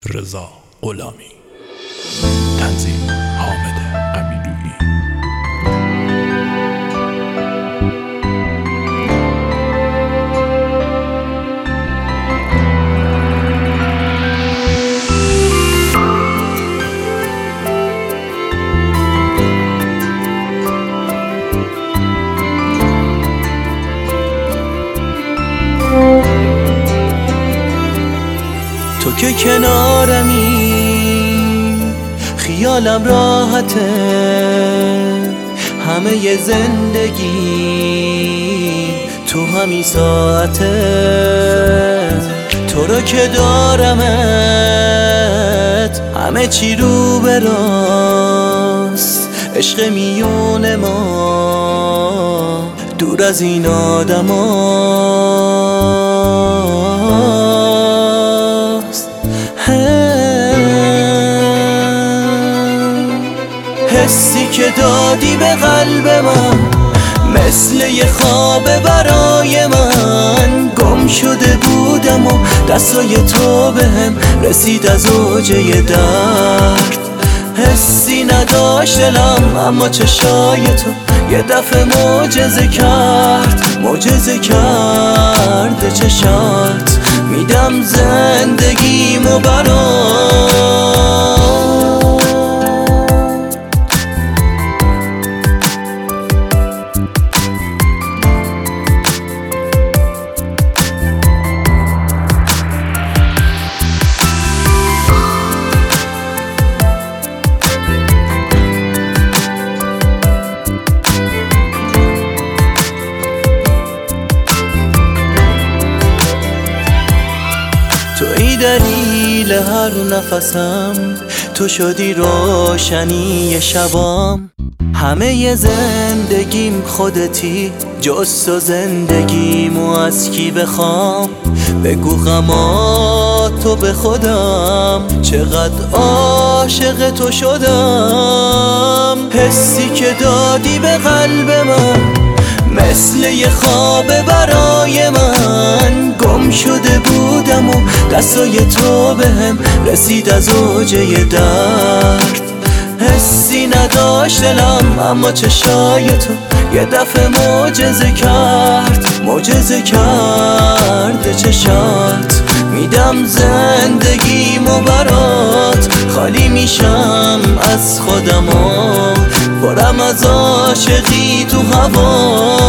رضا غلامی. تنظیم حامد امیدویی. تو که کنارمی خیالم راحته، همه ی زندگی تو همین ساعته. تو رو که دارمت همه چی رو به راست، عشق میون ما دور از این آدماست. حسی که دادی به قلب من مثل یه خواب برای من، گم شده بودم و دستای تو بهم رسید از اوج درد. حسی نداشت دلم اما چشای تو یه دفعه معجزه کرد، معجزه کرد چشات. میدم زندگیمو برات. تویی دلیل هر نفسم، تو شدی روشنی شبام. همه ی زندگیم خودتی، جز تو زندگیمو از کی بخوام؟ بگو غماتو به خودم، چقدر عاشق تو شدم. حسی که دادی به قلب من مثل یه خواب برای من، گم شده بودم و دستای تو بهم رسید از اوج درد. حسی نداشت دلم اما چشای تو یه دفعه معجزه کرد، معجزه کرد چشات. میدم زندگیمو برات، خالی میشم از خودم و برم از عاشقی تو هوا.